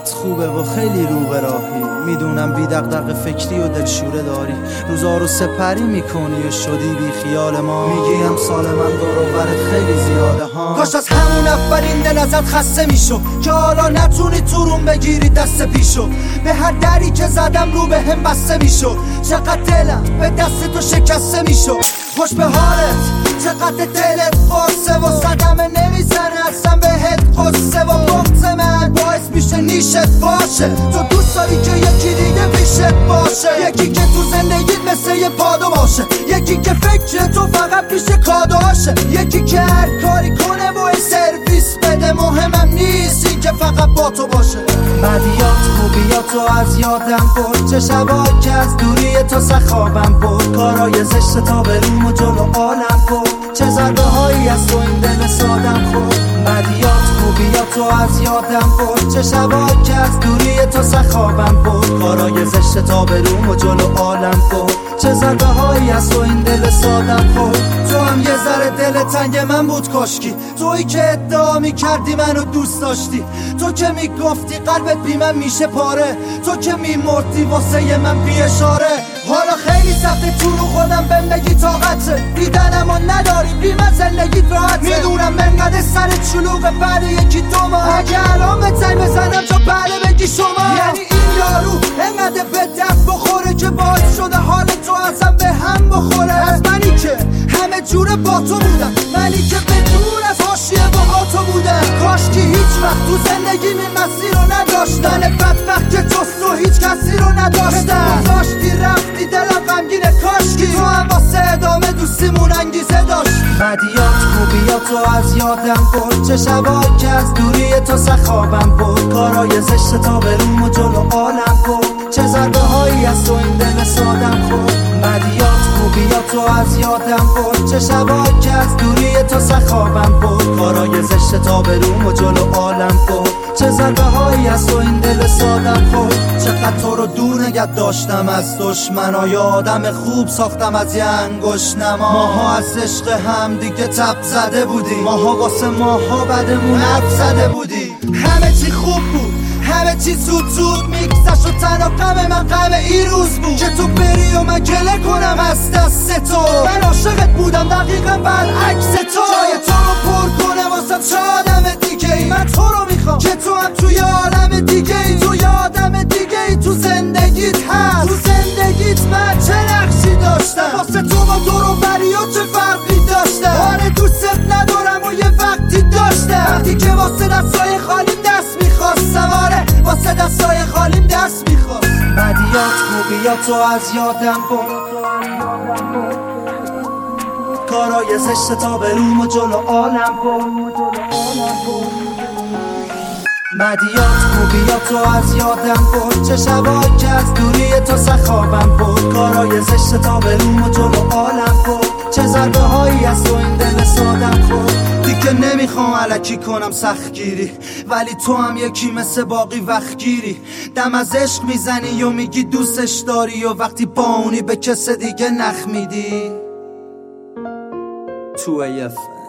حالت خوبه و خیلی رو به راهی. میدونم بی دغدغه فکری و دلشوره داری، روزا رو سپری میکنی و شدی بی خیال ما. میگی امسال من دور و برت خیلی زیاده ها. کاش از همون اولین دل ازت خسته میشو که حالا نتونی تو روم بگیری دست پیشو. به هر دری که زدم رو به هم بسته میشو. چقدر دلم به دست تو شکسته میشو. خوش به حالت چقدر دلت قصه و صدمه نمیزنه اصلا بهت قصه و بغض من باعث میشه نیشت باشه. تو دوست داری که یکی دیگه پیشت باشه، یکی که تو زندگیت مثل یه پادو باشه، یکی که فکر تو فقط پیش کادوشه، یکی که هر کاری کنه و سرویس بده. مهمم نیست این که فقط با تو باشه. بدیات خوبیاتو از یادم برد، چه شبا که از دوری تو سخابم برد. کارای زشت تا به روم و جلو عالم برد، چه ضربه هایی از تو این دل سادم خورد. بدیات خوبیاتو از یادم برد، چه شبا که از دوری تو سخابم برد. کارای زشت تا به روم و جلو عالم برد، چه ضربه هایی از تو این دل سادم خورد. تو هم یه ذره دل تنگ من بود کاشکی، تویی که ادعا میکردی منو دوست داشتی، تو که میگفتی قلبت بی من میشه پاره، تو که میمردی واسه من بی اشاره. حالا خیلی سخته تو رو خودم بهم بگی طاقته، دیدنمو نداری بی من زندگیت راحته. میدونم انقدر سرت شلوغه بعد یکی دو ماه، اگه الان به زنگ بزنم تو بله بگی شما. یعنی این یارو انقدر به درد بخوره که باعث شده حال تو ازم به هم بخوره. از منی که همه جوره با تو بودم، منی که به دور از حاشیه با تو بودم. کاش که هیچ وقت تو زندگی این مسیر رو نداشتم، بدبخت که جز تو هیچ کسی رو نداشتم. گذاشتی رفتی دلم غمگینه، کاشکی تو هم واسه ادامه دوستیمون انگیزه داشت. بدیات خوبیاتو از یادم برد، چه شبا که از دوری تو سخابم برد. کارای زشت تا به روم و جلو عالم برد، چه ضربه هایی از تو این دل سادم خورد. بدیات خوبیاتو از یادم برد، چه شبا که از دوری تو سخابم برد. کارای زشت تا به روم و جلو عالم برد، چه ضربه هایی از تو این دل سادم خورد. چقدر تو رو دور نگه داشتم از دشمنا، آدم خوب ساختم از یه انگشت نما. ماها از عشق هم دیگه تب زده بودی، ماها واسه ماها بدمون حرف زده بودی. همه چی خوب بود، همه چی زود زود میگذشت و تنها غم من غم این روز بود که تو بری و من گله کنم از دست تو. من عاشقت بودم دقیقا برعکس تو، جای تو رو پر کنم واسم چه آدم دیگه ای. من تو رو میخوام که تو هم توی عالم دیگه ای، تو یه آدم دیگه ای تو زندگیت هست. تو زندگیت من چه نقشی داشتم، واسه تو با دور و بری و چه فرقی داشتم. آره دوست ندارم و یه وقتی داشتم، وقتی که واسه دستای خالیم دست میخواستم. آره واسه دستای خالیم دست میخواست. بدیات خوبیاتو از یادم برد، کارای زشت تا به روم و جلو عالم برد. بدیات خوبیاتو از یادم برد، چه شبا که از دوری تو سخابم برد. کارای زشت تا به روم و جلو عالم برد، چه ضربه هایی از تو این دل سادم خورد. دیگه نمیخوام الکی کنم سختگیری، ولی تو هم یکی مثل باقی وقتگیری. دم از عشق میزنی و میگی دوستش داری، و وقتی با اونی به کس دیگه نخ میدی. 2AF